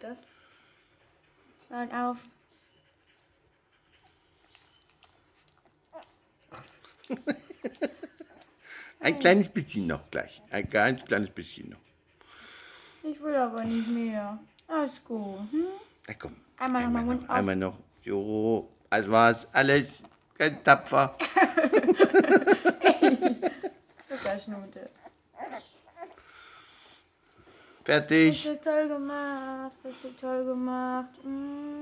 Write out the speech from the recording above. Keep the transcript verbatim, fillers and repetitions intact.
das. Hört auf. Ein kleines bisschen noch gleich. Ein ganz kleines bisschen noch. Ich will aber nicht mehr. Alles gut. Hm? Na komm. Einmal noch mal Mund noch, auf. einmal noch. So, das war's. Alles ganz tapfer. Zuckerschnute. Fertig. Hast du toll gemacht. Hast du toll gemacht. Mm.